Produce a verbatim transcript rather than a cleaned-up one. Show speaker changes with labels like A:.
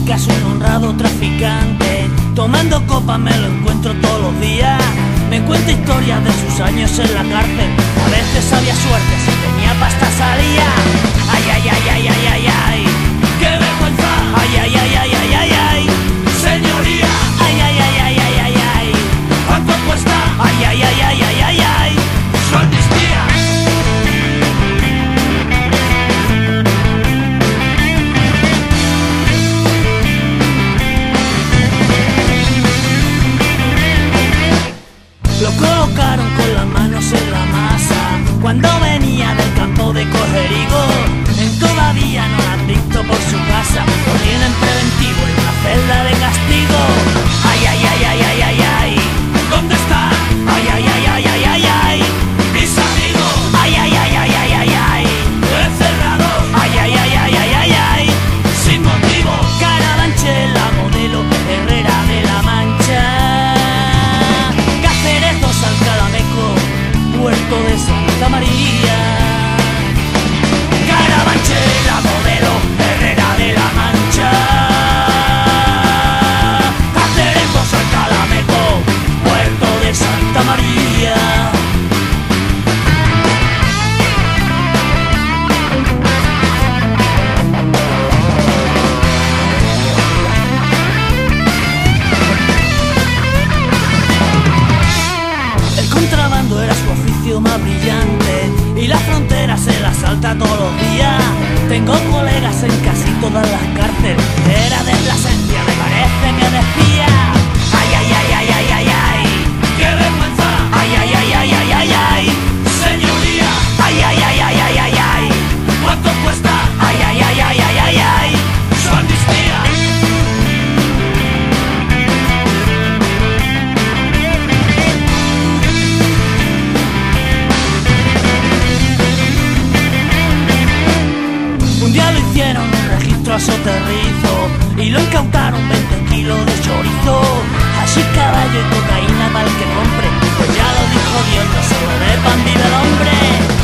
A: chica es un honrado traficante. Tomando copas me lo encuentro todos los días. Me cuenta historias de sus años en la cárcel. A veces había suerte, si tenía pasta salía. Ay, ay, ay, ay, ay, ay, ay. ¡Qué vergüenza! Ay, ay, ay, ay, ay, ay, ay. Señoría. Ay, ay, ay, ay, ay, ay, ay. ¿Cuánto cuesta? Ay, ay, ay, ay, ay, ay, ay. Su amnistía. Lo colocaron con las manos en la masa cuando venía del campo de coger higo. En todavía no lo han visto por su casa. Lo tienen preventivo en una celda de castigo. Ay, ay, ay, ay, ay, ay, ay. ¿Dónde está? Ay, ay, ay, ay, ay, ay, ay. Mis amigos. Ay, ay, ay, ay, ay, ay, ay. Encerrados. Ay, ay, ay, ay, ay, ay, ay. Sin motivo. Carabanchel, la modelo, Herrera de la Mancha. Dos Alcalameco, Puerto de Santa María. Carabanchel, la modelo, Herrera de la Mancha. Cáceres, dos Alcalameco, Puerto de Santa María. Era su oficio más brillante y la frontera se la salta todos los días. Tengo colegas en casi todas las cárceles. Era de Plasencia, me parece que decía. Ay, ay, ay, ay, ay, ay, ay. ¡Qué vergüenza! Ay, ay, ay, ay, ay, ay, ay. Señoría. Ay, ay, ay, ay, ay, ay, ay. ¿Cuánto cuesta? Ay, ay, ay, ay, ay, ay, ay. Su amnistía. Un día lo hicieron un registro a soterrizo y lo incautaron veinte kilos de chorizo. Así caballo y cocaína para el que compre, pues ya lo dijo Dios, no solo de pan vive el hombre.